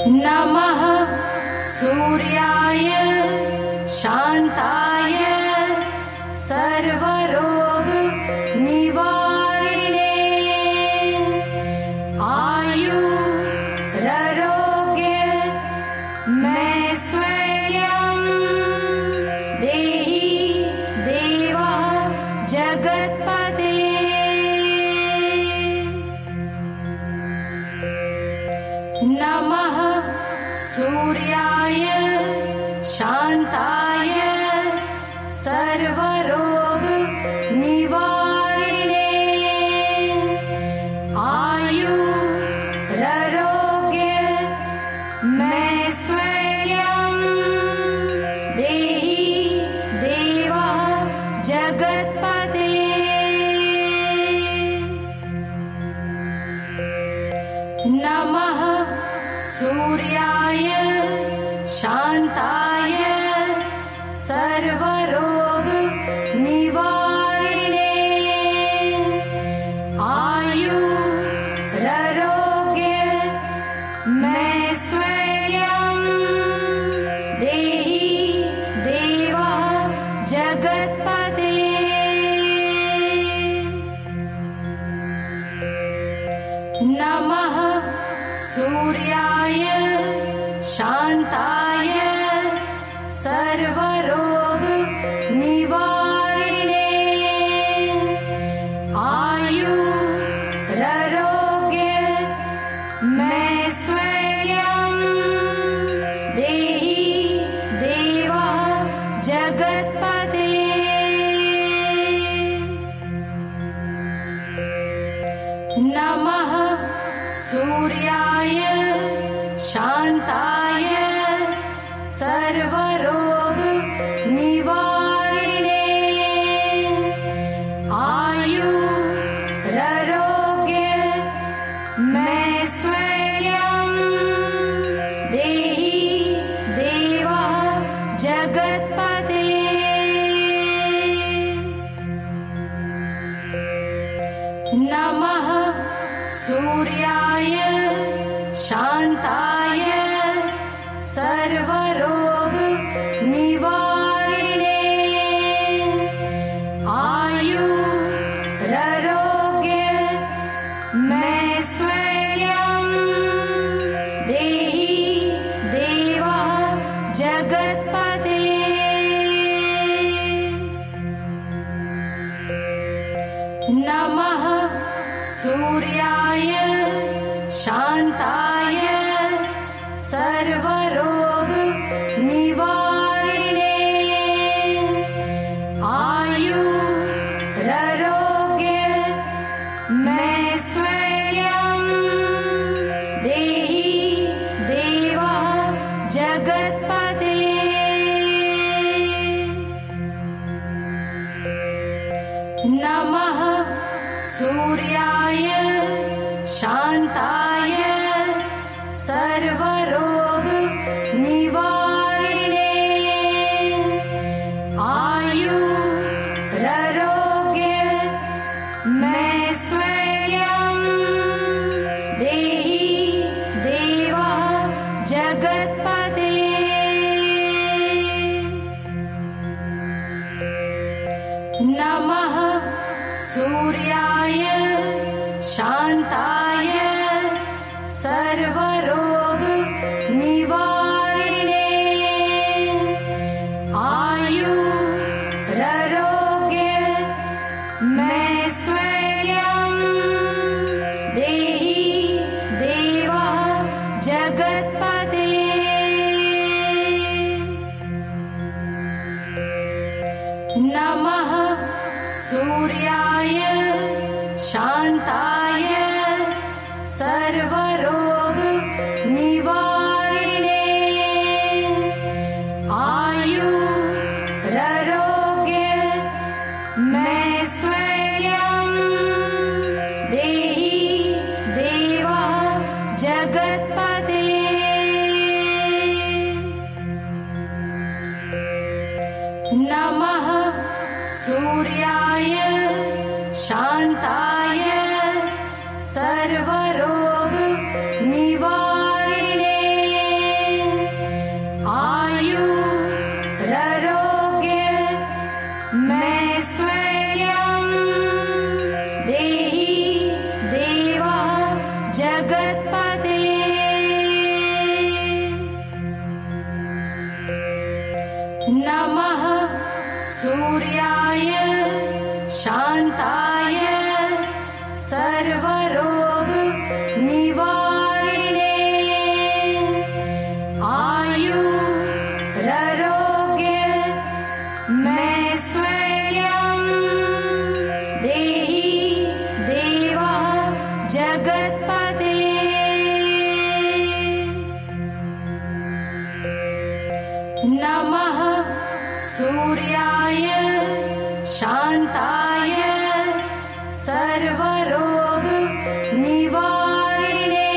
नमः सूर्याय शान्ताय सर्वरोग निवारिणे आयुरारोग्य मैश्वर्यं देहि देवा जगत्पते। नमः सूर्याय शान्ताय सर्वरोग निवारिणे आयुरारोग्य मैश्वर्यं देहि देवा जगत्पते। नमः सूर्याय शान्ताय सर्वरोग निवारिणे आयुरारोग्य मैश्वर्यं देहि देवा जगत्पते। नमः सूर्याय शान्ताय सर्वरोग निवारिणे आयुरारोग्य मैश्वर्यं देहि देवा जगत्पते। नमः सूर्याय शान्ताय सर्वरोग निवारिणे आयुरारोग्य मैश्वर्यं देहि देवा जगत्पते। नमः सूर्याय शान्ताय सर्वरोग निवारिणे आयुरारोग्य मैश्वर्यं देहि देवा जगत्पते। नमः सूर्याय शान्ताय सर्वरोग निवारिणे आयुरारोग्य मैश्वर्यं देहि देवा जगत्पते। नमः सूर्याय शान्ताय सर्वरोग निवारिणे आयुरारोग्य मैश्वर्यं देहि देवा जगत्पते। नमः सूर्याय शान्ताय सर्वरोग निवारिणे आयुरारोग्य मैश्वर्यं देहि देवा जगत्पते। नमः सूर्याय शान्ताय सर्वरोग निवारिणे आयुरारोग्य मैश्वर्यं देहि देवा जगत्पते। नमः सूर्याय शान्ताय सर्वरोग निवारिणे शान्ताय सर्वरोग निवारिणे आयुरारोग्य मैश्वर्यं देहि देवा जगत्पते नमः सूर्याय शान्ताय सर्वरोग निवारिणे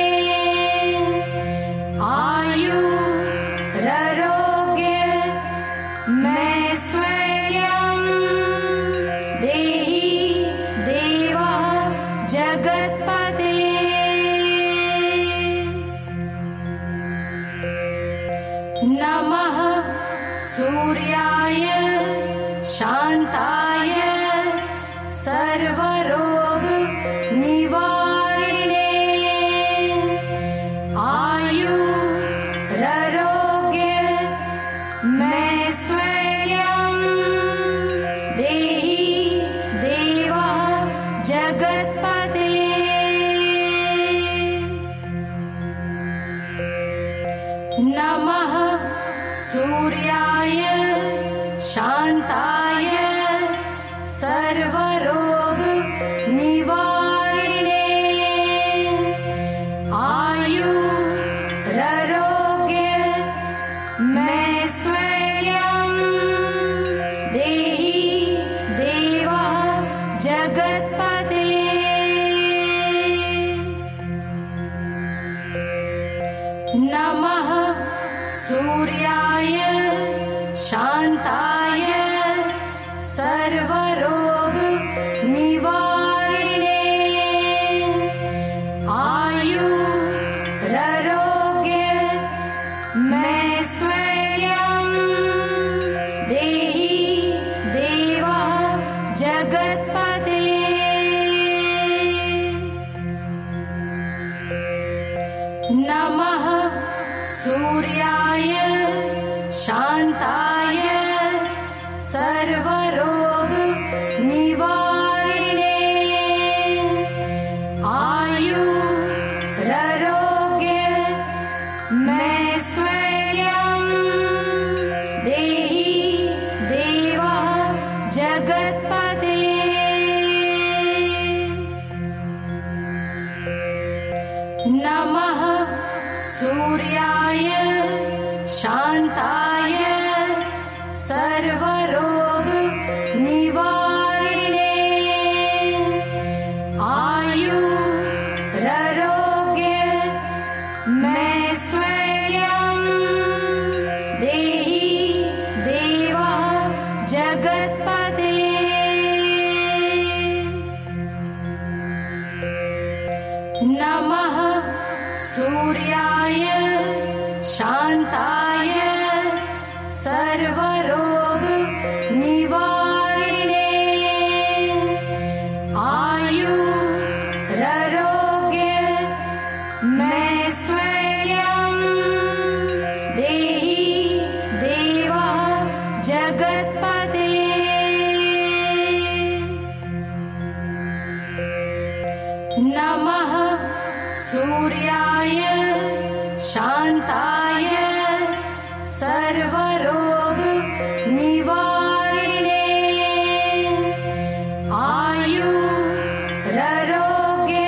आयुरारोग्य मैश्वर्यं देहि देवा जगत्पते नमः सूर्याय शान्ताय सर्वरोग निवारिणे आयुरारोग्य मैश्वर्यं देहि देवा जगत्पते नमः सूर्याय शान्ताय सर्वरोग निवारिणे आयुरारोग्य मैश्वर्यं देहि देवा जगत्पते नमः सूर्याय शान्ताय सर्वरोग निवारिणे आयुरारोग्य मैश्वर्यं देहि देवा जगत्पते नमः सूर्याय शान्ताय सर्वरोग निवारिणे आयुरारोग्य मैश्वर्यं देहि देवा जगत्पते नमः सूर्याय शान्ताय सर्वरोग निवारिणे आयुरारोग्य मैश्वर्यं देहि देवा जगत्पते नमः सूर्याय शान्ताय सर्वरोग निवारिणे आयुरारोग्य मैश्वर्यं देहि देवा जगत्पते नमः सूर्याय शान्ताय सर्वरोग निवारिणे आयुरारोग्य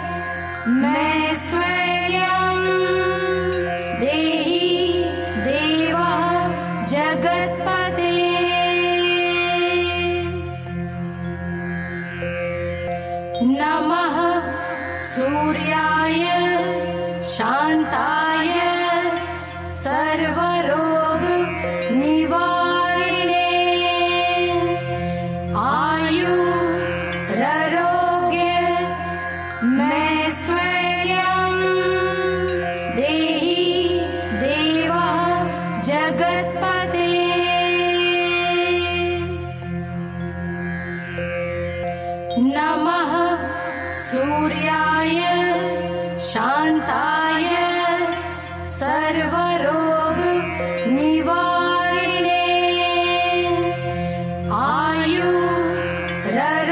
मैश्वर्यं देहि देवा जगत्पते नमः सूर्याय शान्ताय सर्वरोग निवारिणे आयुरारोग्य मैश्वर्यं देहि देवा जगत्पते नमः सूर्याय शान्ताय सर्वरोग निवारिणे आयुरारोग्य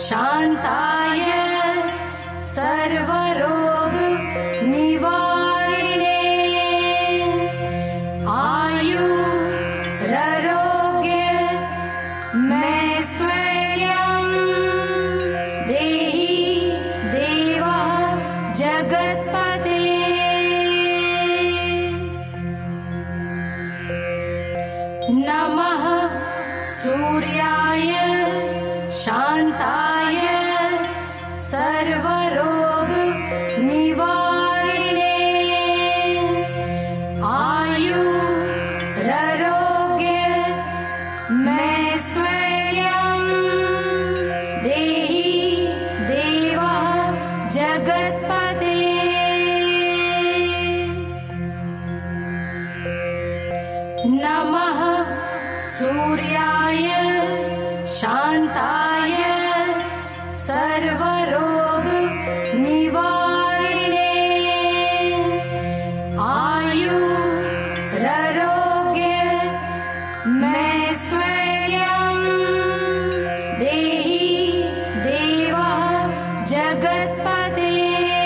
शान्ताय सर्वरोग निवारिणे आयुरारोग्य मैश्वर्यं देहि देवा जगत्पते नमः सूर्याय शान्ताय सर्वरोग निवारिणे आयुरारोग्य मैश्वर्यं देहि देवा जगत्पते नमः सूर्याय शान्ताय सर्वरोग निवारिणे आयुरारोग्य मैश्वर्यं देहि देवा जगत्पते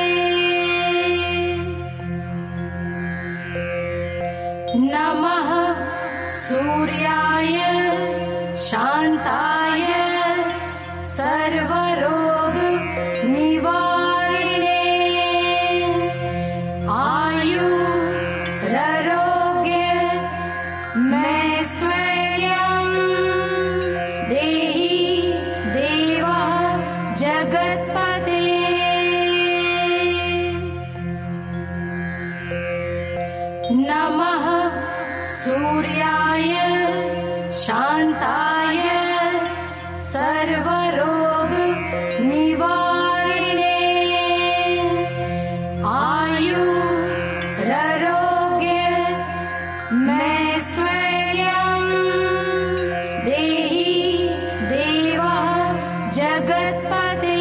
नमः सूर्याय शान्ताय सर्वरोग निवारिणे आयुरारोग्य मैश्वर्यं देहि देवा जगत्पते नमः सूर्याय शान्ताय सर्वरोग निवारिणे आयुरारोग्य मैश्वर्यं देहि देवा जगत्पते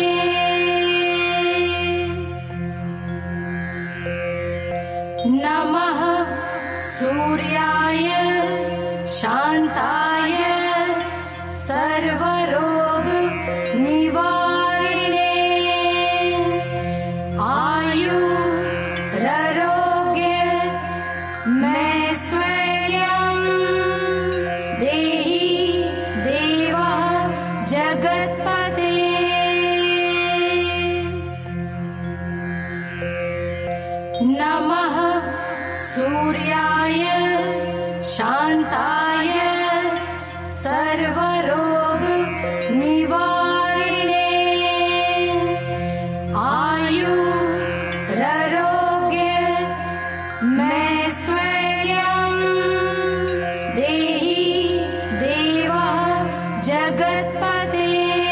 नमः सूर्याय शान्ताय सर्वरोग निवारिणे आयुरारोग्य मैश्वर्यं देहि देवा जगत्पते नमः सूर्याय शान्ताय सर्वरोग निवारिणे आयुरारोग्य मैश्वर्यं देहि देवा जगत्पते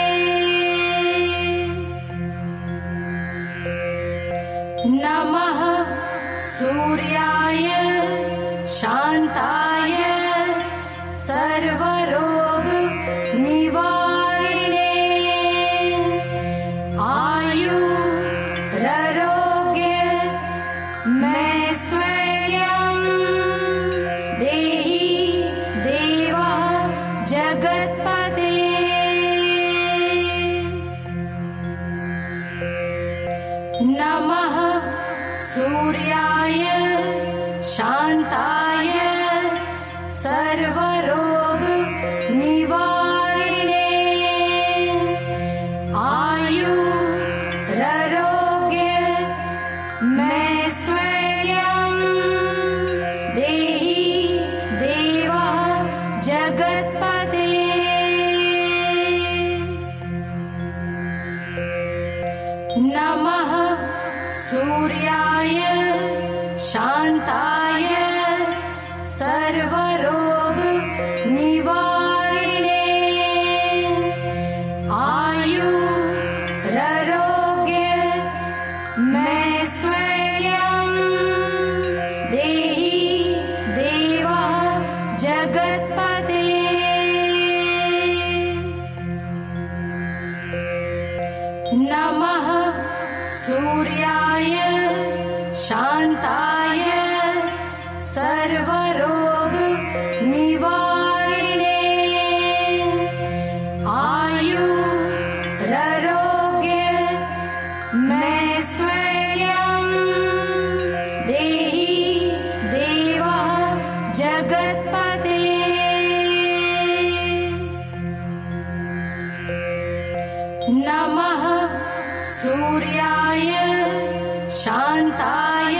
नमः सूर्याय शान्ताय सर्वरोग निवारिणे आयुरारोग्य मैश्वर्यं देहि देवा जगत्पते नमः सूर्याय शान्ताय सर्वरोग निवारिणे आयुरारोग्य मैश्वर्यं देहि देवा जगत्पते नमः सूर्याय शान्ताय सर्वरोग निवारिणे आयुरारोग्य मैश्वर्यं देहि देवा जगत्पते नमः सूर्याय शान्ताय सर्वरोग निवारिणे आयुरारोग्य मैं स्वयं देहि देवा जगत्पते नमः सूर्याय शान्ताय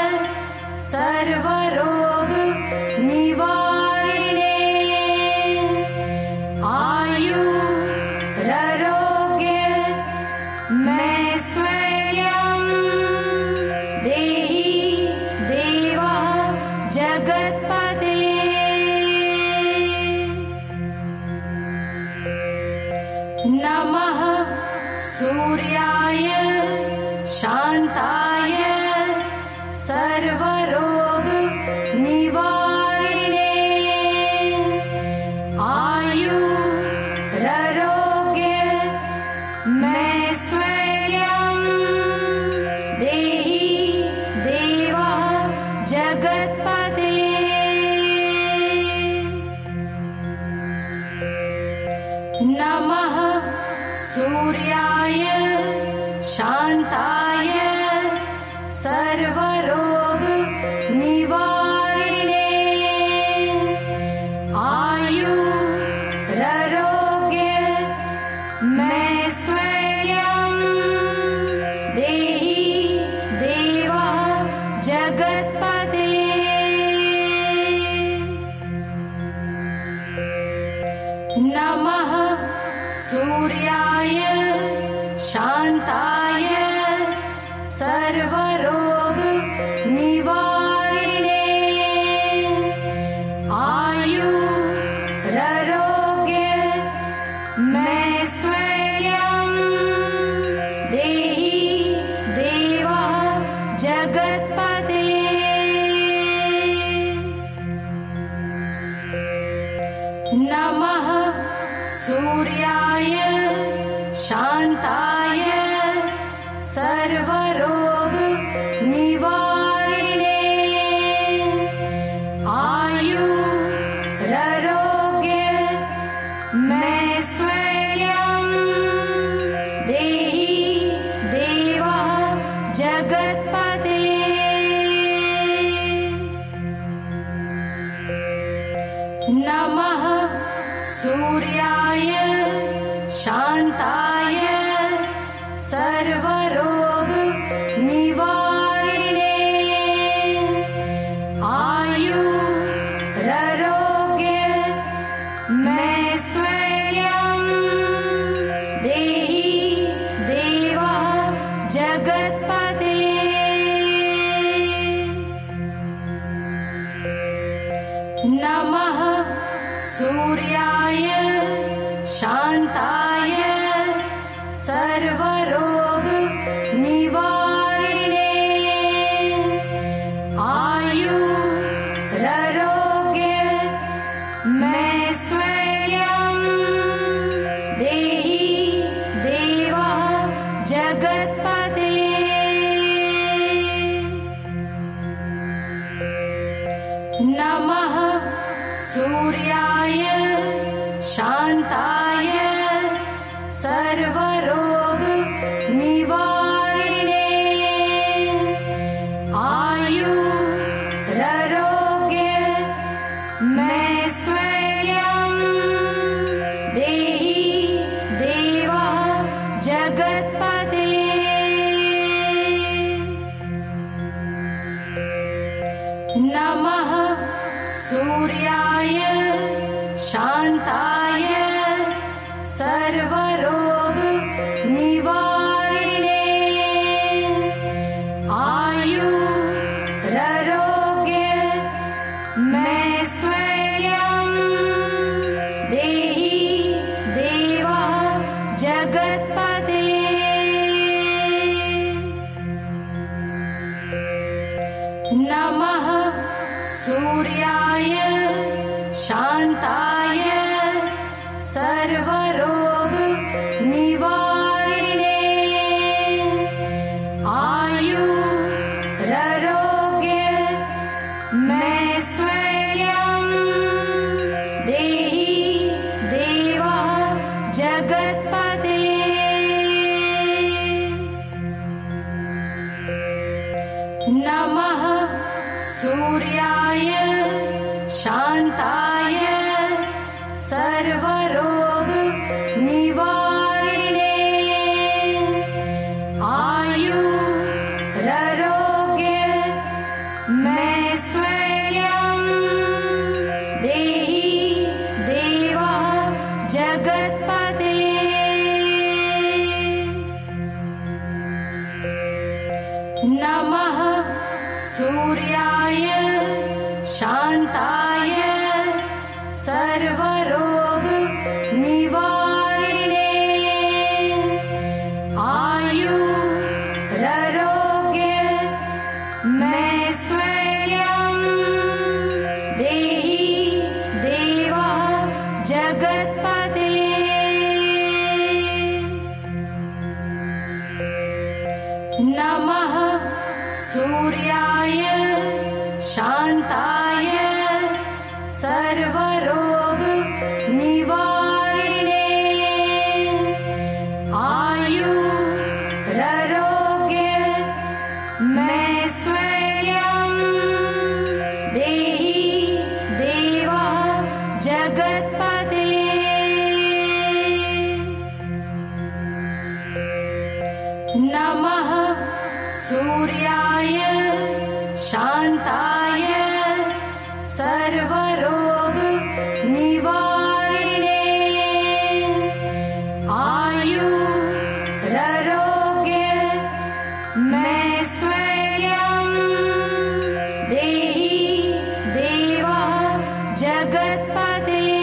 सर्वरोग निवारिणे आयुरारोग्य मैं स्वयं देहि देवा जगत्पते नमः सूर्याय शान्ताय सर्वरोग निवारिणे आयुरारोग्य मैं स्वयं देहि देवा जगत्पते नमः सूर्याय शान्ताय सर्वरोग निवारिणे आयुरारोग्य मैं स्वयं देहि देवा जगत्पते नमः सूर्याय शान्ताय सर्वरोग निवारिणे आयुरारोग्य मैं स्वयं देहि देवा जगत्पते नमः सूर्याय शान्ताय सर्वरोग निवारिणे आयुरारोग्य मैं स्वयं देहि देवा जगत्पते नमः सूर्याय शान्ताय सर्वरोग निवारिणे आयुरारोग्य मैं स्वयं देहि देवा जगत्पते नमः सूर्याय शान्ताय सर्वरोग निवारिणे आयुरारोग्य मैं स्वयं देहि देवा जगत्पते नमः सूर्याय शान्ताय सर्वरोग निवारिणे आयुरारोग्य मैं स्वयं देहि देवा जगत्पते नमः सूर्याय शान्ताय सर्वरोग निवारिणे आयुरारोग्य मैं स्वयं देहि देवा जगत्पते नमः सूर्याय शान्ताय सर्वरोग निवारिणे आयुरारोग्य मैं स्वयं देहि देवा जगत्पते नमः सूर्याय शान्ताय सर्वरोग निवारिणे आयुरारोग्य मैश्वर्यं देहि देवा जगत्पते नमः सूर्याय शान्ताय सर्वरोग निवारिणे आयुरारोग्य मैश्वर्यं देहि देवा जगत्पते नमः सूर्याय शान्ताय सर्वरोग निवारिणे आयुरारोग्य मैश्वर्यं देहि देवा जगत्पते नमः सूर्याय शान्ताय सर्वरोग निवारिणे आयुरारोग्य मैश्वर्यं देहि देवा जगत्पते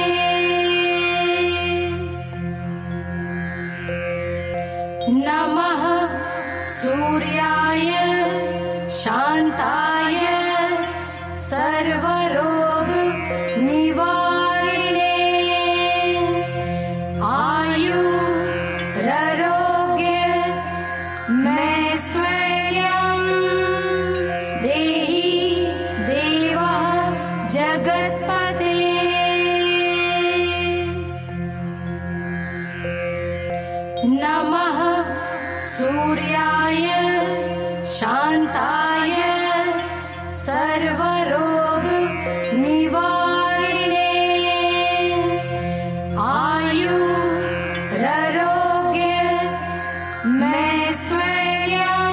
नमः सूर्याय शान्ताय सर्वरोग निवारिणे आयुरारोग्य मैश्वर्यं देहि देवा जगत्पते नमः सूर्याय शान्ताय सर्वरोग निवारिणे आयुरारोग्य मैश्वर्यं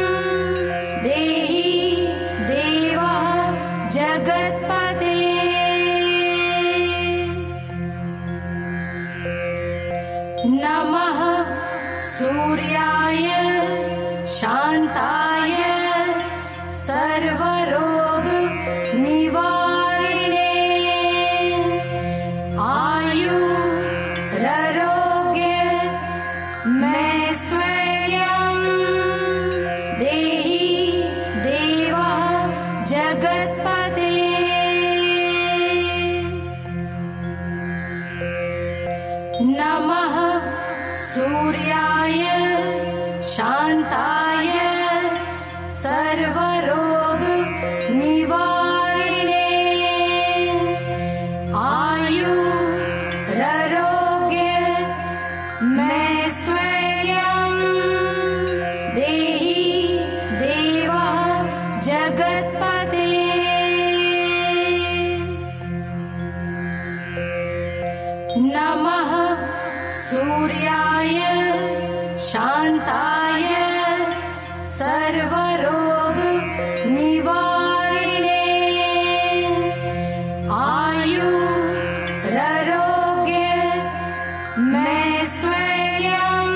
देहि देवा जगत्पते नमः सूर्याय शान्ताय सर्वरोग निवारिणे आयुरारोग्य मैश्वर्यं देहि देवा जगत्पते नमः सूर्याय शान्ताय सर्वरोग निवारिणे आयुरारोग्य मैश्वर्यं देहि देवा जगत्पते नमः सूर्याय शान्ताय सर्वरोग निवारिणे आयुरारोग्य मैश्वर्यं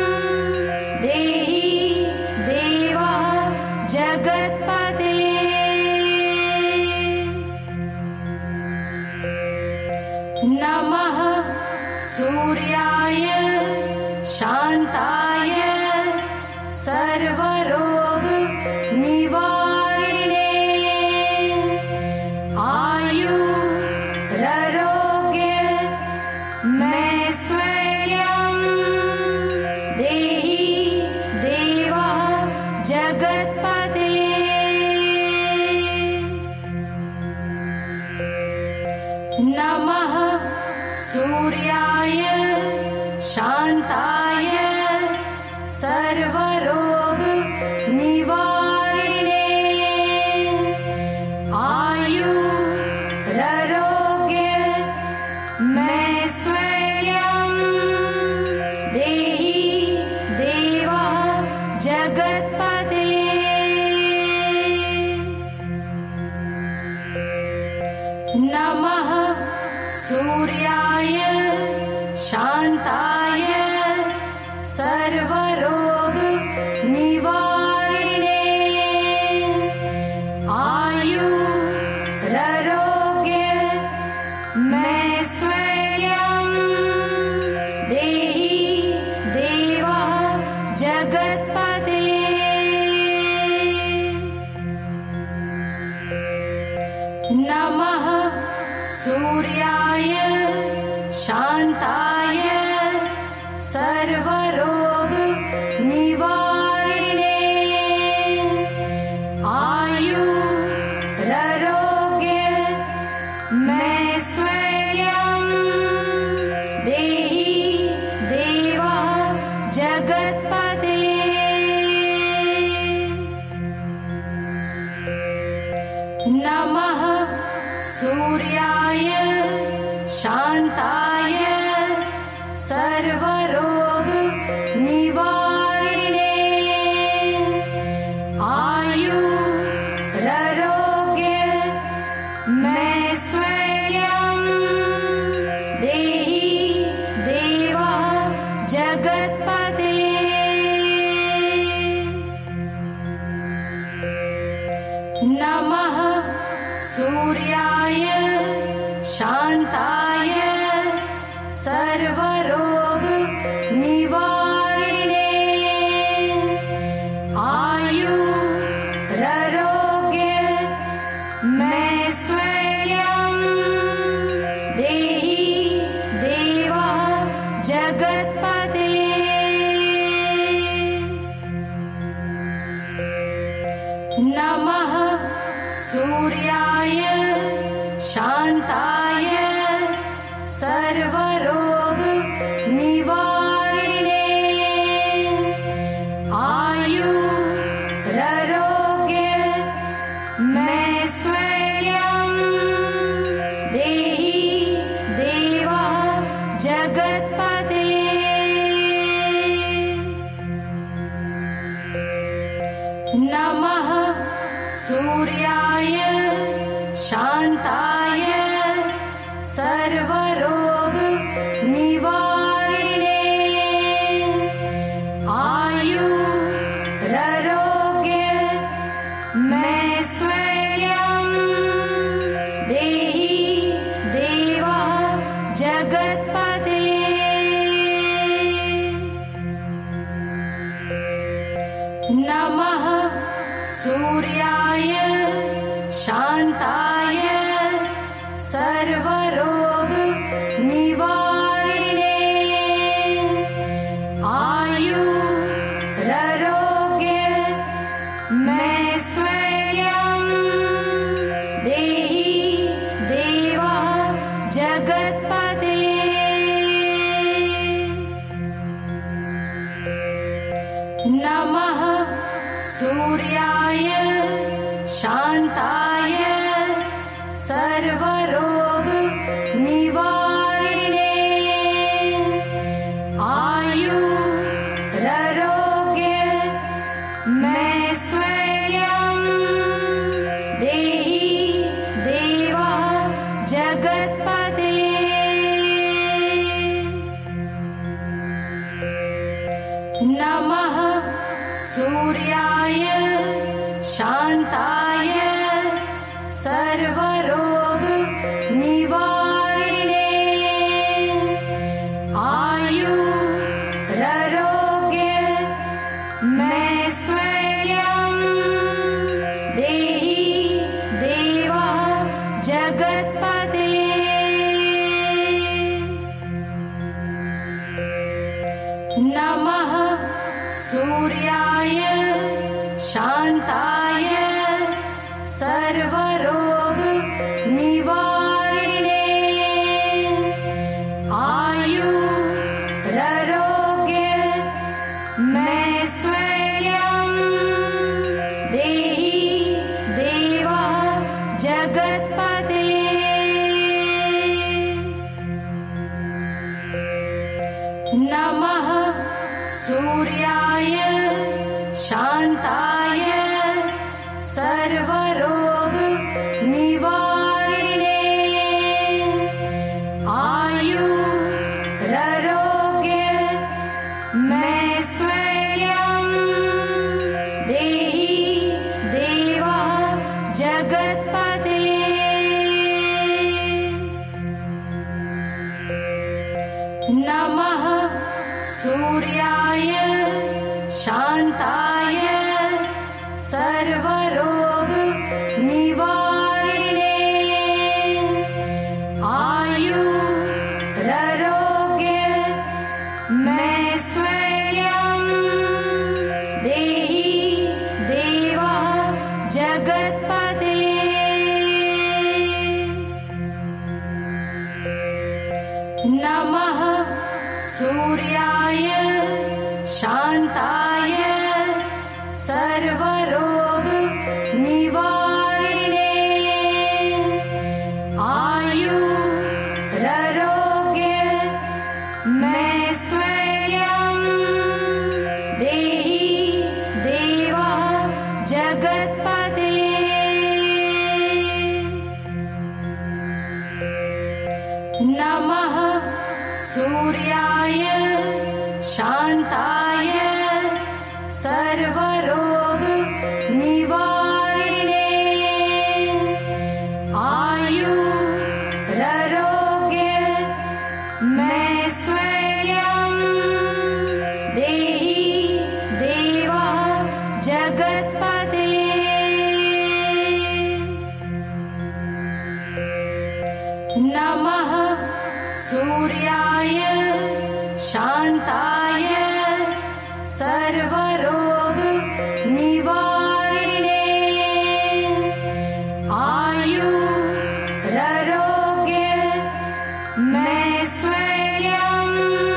देहि देवा जगत्पते नमः सूर्याय शान्ताय सर्वरोग निवारिणे आयुरारोग्य मैश्वर्यं देहि देवा जगत्पते नमः सूर्याय शान्ताय सर्वरोग निवारिणे जगत्पते नमः सूर्याय शान्ताय सर्वरोग निवारिणे आयुरारोग्य मैश्वर्यं देहि देव जगत्पते नमः सूर्याय शान्ताय सर्वरोग निवारिणे आयुरारोग्य मैश्वर्यं देहि देव जगत्पते नमः सूर्याय शान्ताय सर्वरोग निवारिणे आयुरारोग्य मैश्वर्यं देहि देव जगत्पते नमः सूर्याय शान्ताय सर्वरोग निवारिणे आयुरारोग्य मैश्वर्यं देहि देव जगत्पते नमः सूर्याय शान्ताय सर्वरोग निवारिणे आयुरारोग्य मैश्वर्यं देहि देव जगत्पते नमः सूर्याय शान्ताय सर्वरोग निवारिणे आयुरारोग्य मैश्वर्यं देहि देव जगत्पते नमः सूर्याय शान्ताय सर्वरोग निवारिणे आयुरारोग्य मैश्वर्यं देहि देव जगत्पते नमः सूर्याय शान्ताय सर्वरोग निवारिणे आयुरारोग्य मैश्वर्यं देहि देव जगत्पते नमः सूर्याय शान्ताय सर्वरोग निवारिणे आयुरारोग्य मैश्वर्यं देहि देव जगत्पते नमः सूर्याय शान्ताय सर्वरोग निवारिणे आयुरारोग्य मैश्वर्यं देहि देव जगत्पते नमः सूर्याय शान्ताय सर्वरोग निवारिणे आयुरारोग्य मैश्वर्यं देहि देव जगत्पते नमः सूर्याय शान्ताय सर्वरोग निवारिणे आयुरारोग्य मैश्वर्यं देहि देव जगत्पते नमः सूर्याय शान्ताय सर्वरोग निवारिणे आयुरारोग्य मैश्वर्यं देहि देव जगत्पते नमः सूर्याय शान्ताय सर्वरोग निवारिणे आयुरारोग्य मैश्वर्यं देहि देव जगत्पते नमः सूर्याय शान्ताय सर्वरोग निवारिणे आयुरारोग्य मैश्वर्यं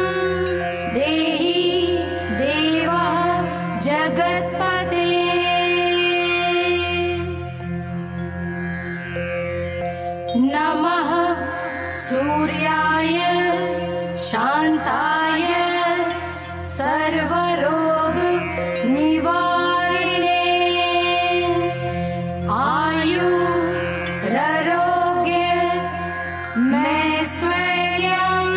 देहि देव जगत्पते नमः सूर्याय शान्ताय सर्वरोग निवारिणे आयुरारोग्य मैश्वर्यं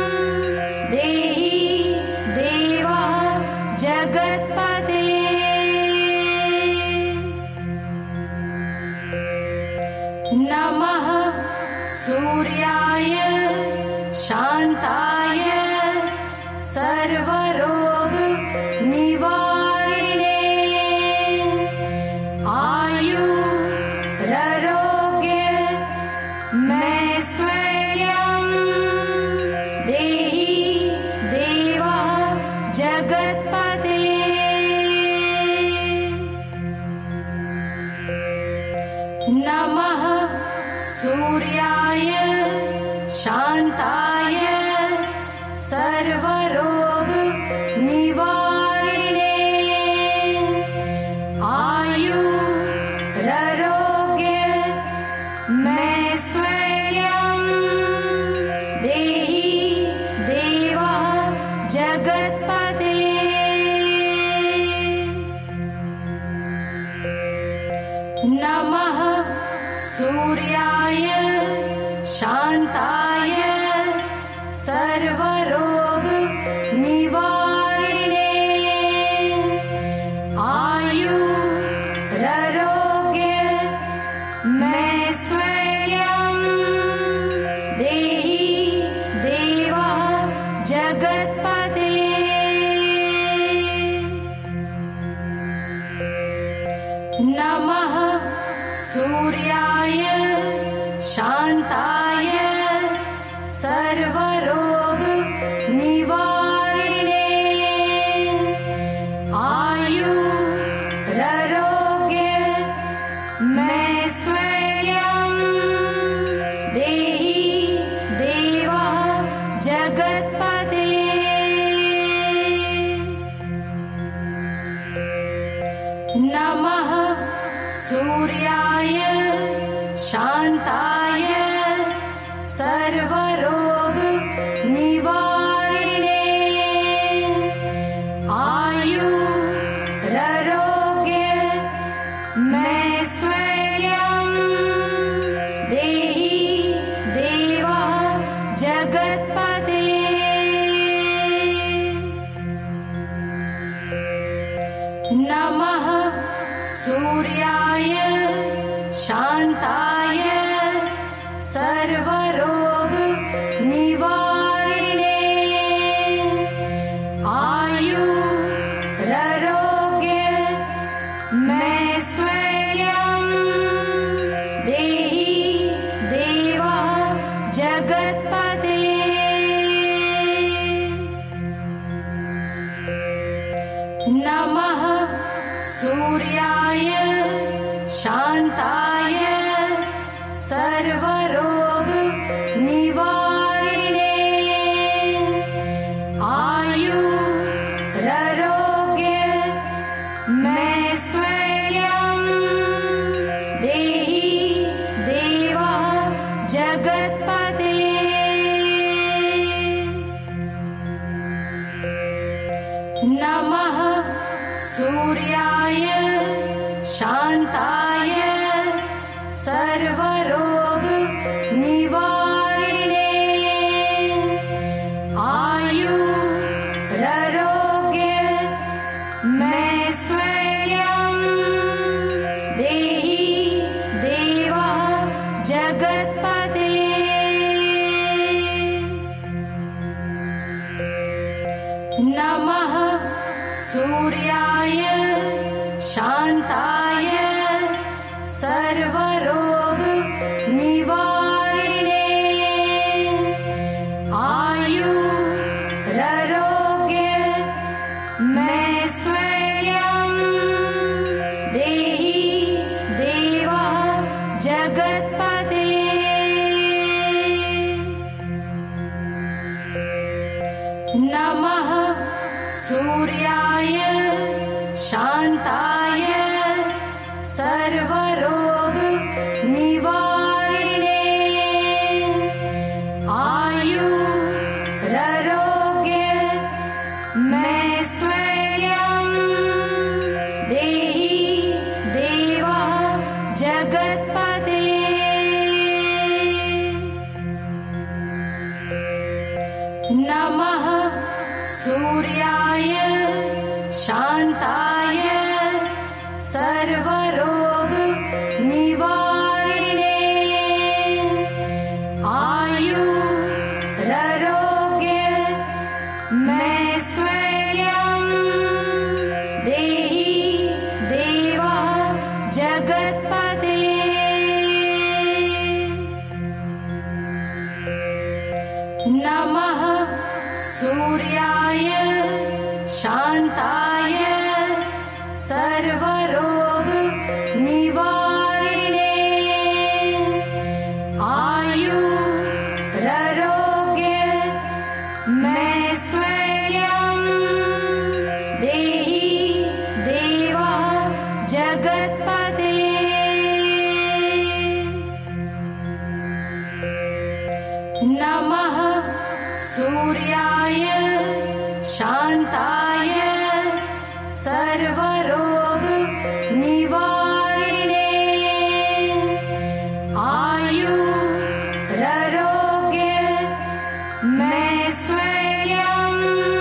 देहि देव जगत्पते नमः सूर्याय शान्ताय सर्वरोग निवारिणे आयुरारोग्य मैश्वर्यं देहि देव जगत्पते नमः सूर्याय शान्ताय सर्वरोग निवारिणे आयुरारोग्य मैश्वर्यं देहि देव जगत्पते नमः सूर्याय शान्ताय सर्वरोग निवारिणे आयुरारोग्य मैश्वर्यं देहि देव जगत्पते नमः सूर्याय शान्ताय सर्वरोग निवारिणे आयुरारोग्य मैश्वर्यं देहि देव जगत्पते नमः सूर्याय शान्ताय सर्वरोग निवारिणे आयुरारोग्य नमः सूर्याय शान्ताय सर्वरोग निवारिणे आयुरारोग्य मैश्वर्यं देहि देव जगत्पते नमः सूर्याय शान्ताय सर्वरोग निवारिणे आयुरारोग्य मैश्वर्यं देहि देव जगत्पते नमः सूर्याय शान्ताय सर्वरोग निवारिणे आयुरारोग्य मैश्वर्यं देहि देव जगत्पते नमः सूर्याय शान्ताय सर्वरोग निवारिणे आयुरारोग्य मैश्वर्यं देहि देव जगत्पते नमः सूर्याय शान्ताय सर्वरोग निवारिणे आयुरारोग्य मैश्वर्यं देहि देव जगत्पते नमः सूर्याय शान्ताय सर्वरोग निवारिणे आयुरारोग्य मैश्वर्यं देहि देव जगत्पते नमः सूर्याय शान्ताय सर्वरोग निवारिणे आयुरारोग्य मैश्वर्यं देहि देव जगत्पते नमः सूर्याय शान्ताय सर्वरोग निवारिणे आयुरारोग्य मैश्वर्यं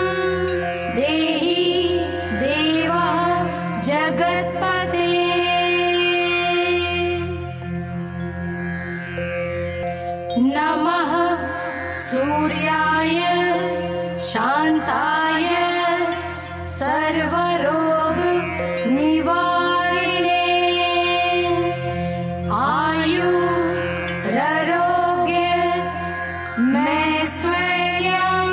देहि देव जगत्पते नमः सूर्याय शान्ताय सर्वरोग निवारिणे आयुरारोग्य मैश्वर्यं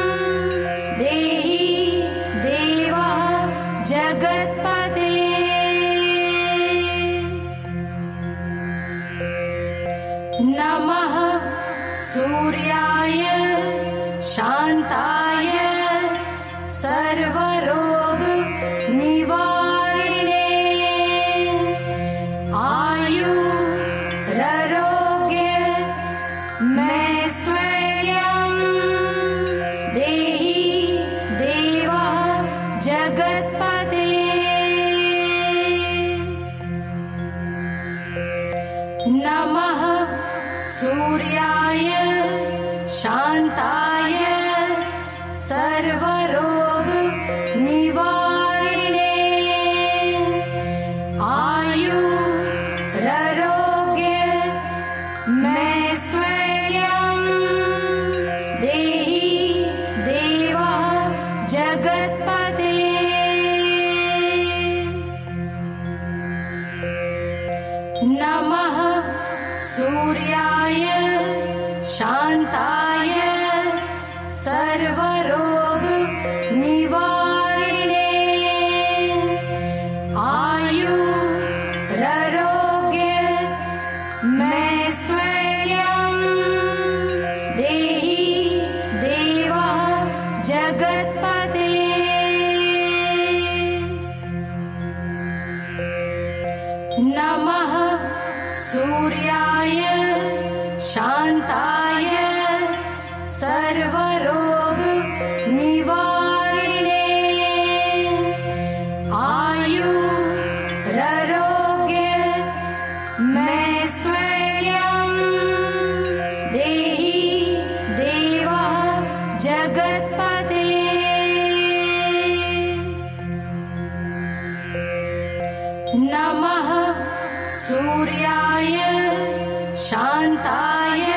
देहि देव जगत्पते नमः सूर्याय शान्ताय सर्वरोग निवारिणे आयुरारोग्य मैश्वर्यं देहि देव जगत्पते नमः सूर्याय शान्ताय सर्वरोग निवारिणे सूर्याय शान्ताय सर्वरोग निवारिणे आयुरारोग्य मैश्वर्यं देहि देवा जगत्पते नमः सूर्याय शान्ताय सर्वरोग निवारिणे आयुरारोग्य मैश्वर्यं देहि देवा जगत्पते नमः सूर्याय शान्ताय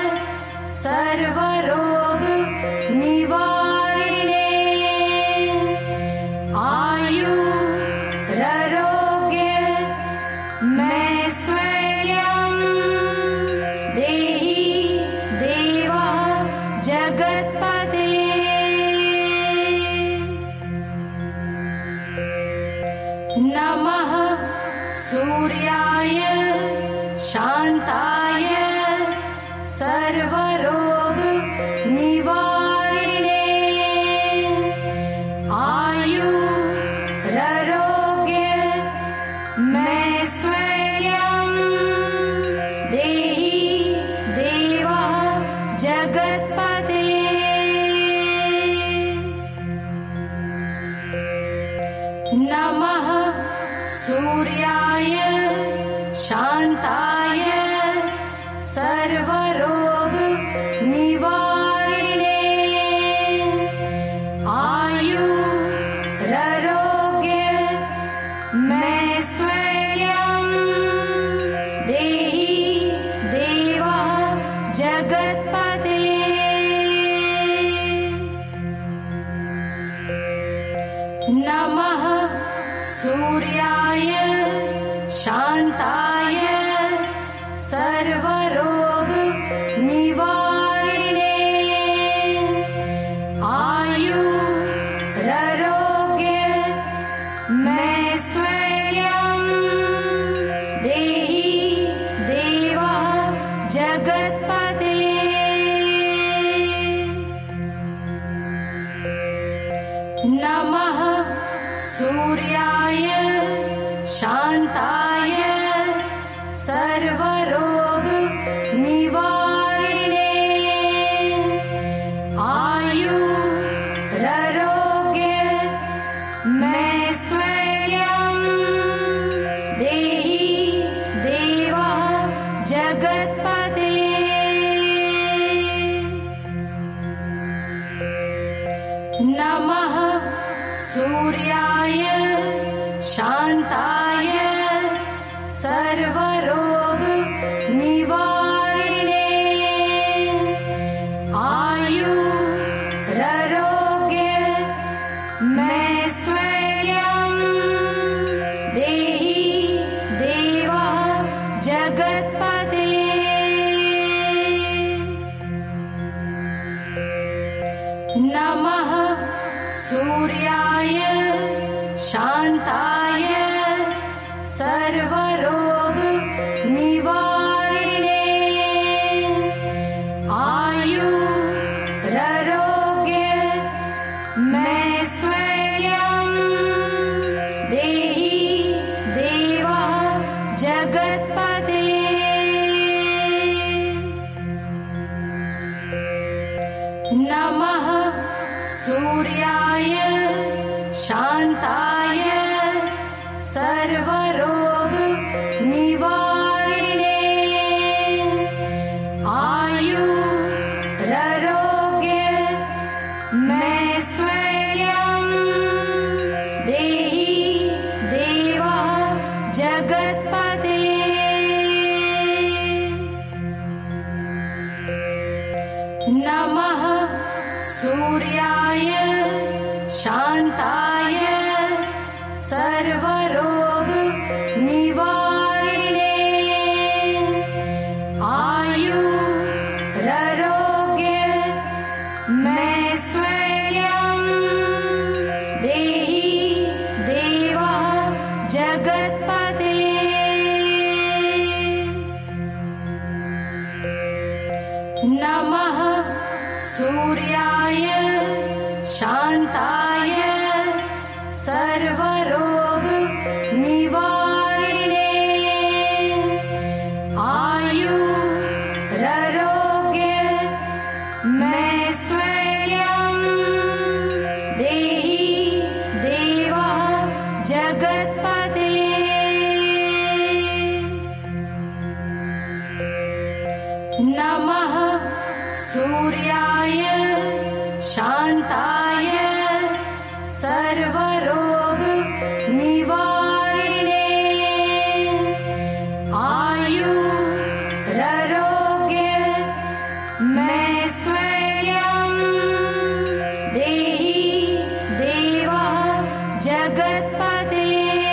सर्वरोग निवारिणे आयुरारोग्य मैश्वर्यं देहि देवा जगत्पते नमः सूर्याय शान्ताय सर्वरोग निवारिणे आयुरारोग्य मैश्वर्यं देहि देवा जगत्पते नमः सूर्याय शान्ताय सर्वरोग निवारिणे आयुरारोग्य मैश्वर्यं देहि देवा जगत्पते नमः सूर्याय शान्ताय सर्वरोग निवारिणे आयुरारोग्य मैश्वर्यं देहि देवा जगत्पते नमः सूर्याय शान्ताय सर्वरोग निवारिणे आयुरारोग्य मैश्वर्यं देहि देवा जगत्पते नमः सूर्याय शान्ताय सर्वरोग निवारिणे आयुरारोग्य मैश्वर्यं देहि देवा जगत्पते नमः सूर्याय शान्ताय सर्वरोग निवारिणे आयुरारोग्य मैश्वर्यं देहि देवा जगत्पते नमः सूर्याय शान्ताय सर्वरोग निवारिणे आयुरारोग्य मैश्वर्यं देहि सूर्याय शान्ताय सर्वरोग निवारिणे आयुरारोग्य मैश्वर्यं देहि देवा जगत्पते नमः सूर्याय शान्ताय सर्वरोग निवारिणे आयुरारोग्य मैश्वर्यं देहि देवा जगत्पते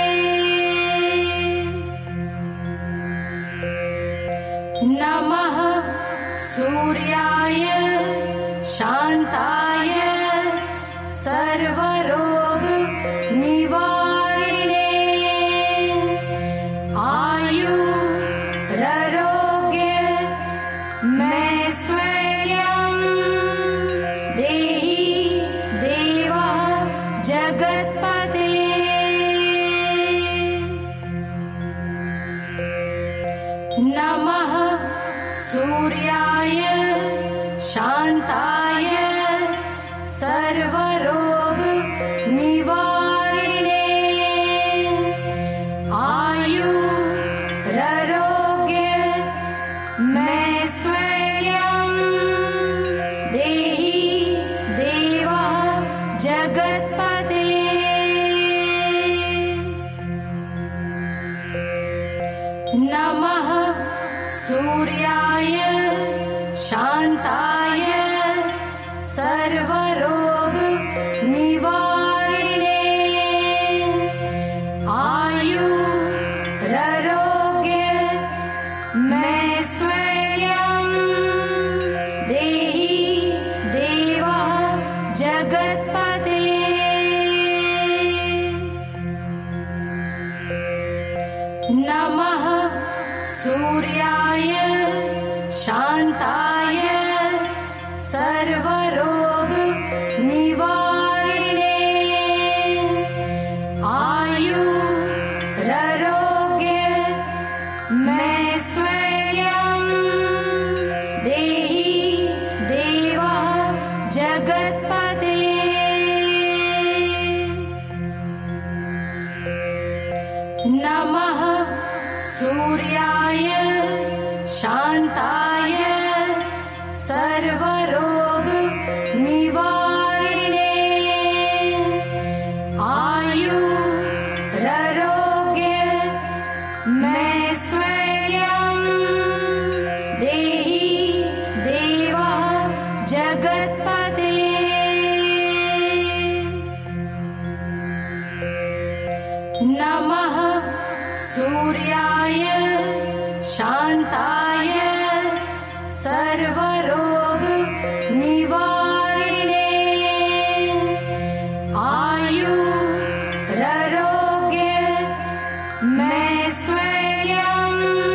नमः सूर्याय शान्ताय सर्वरोग निवारिणे आयुरारोग्य मैश्वर्यं देहि देवा जगत्पते नमः सूर्याय शान्ताय सर्वरोग निवारिणे आयुरारोग्य मैश्वर्यं देहि देवा जगत्पते नमः सूर्याय शान्ताय सर्वरोग निवारिणे आयुरारोग्य मैश्वर्यं देहि देवा जगत्पते नमः सूर्याय शान्ताय सर्वरोग निवारिणे आयुरारोग्य मैश्वर्यं देहि देवा जगत्पते नमः सूर्याय शान्ताय सर्वरोग निवारिणे आयुरारोग्य मैश्वर्यं देहि देवा जगत्पते नमः सूर्याय शान्ताय सर्वरोग निवारिणे आयुरारोग्य मैश्वर्यं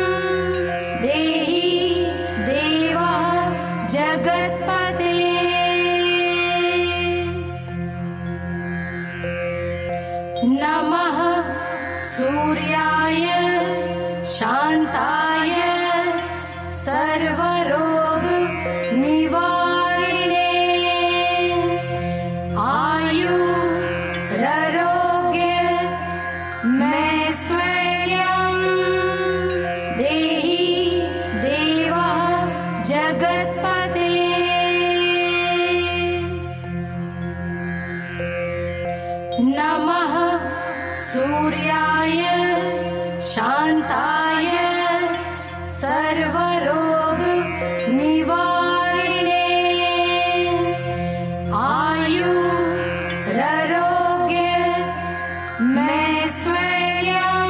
देहि देवा जगत्पते नमः सूर्याय शान्ताय सर्वरोग निवारिणे आयुरारोग्य मैश्वर्यं देहि देवा जगत्पते नमः सूर्याय शान्ताय सर्वरोग निवारिणे आयुरारोग्य मैश्वर्यं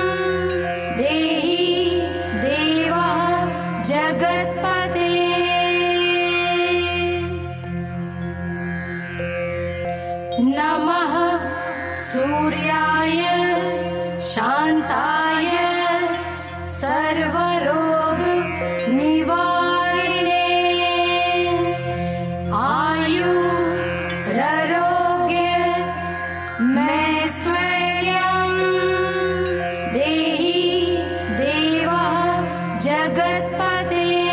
देहि देवा जगत्पते नमः सूर्याय शान्ताय सर्वरोग निवारिणे पदे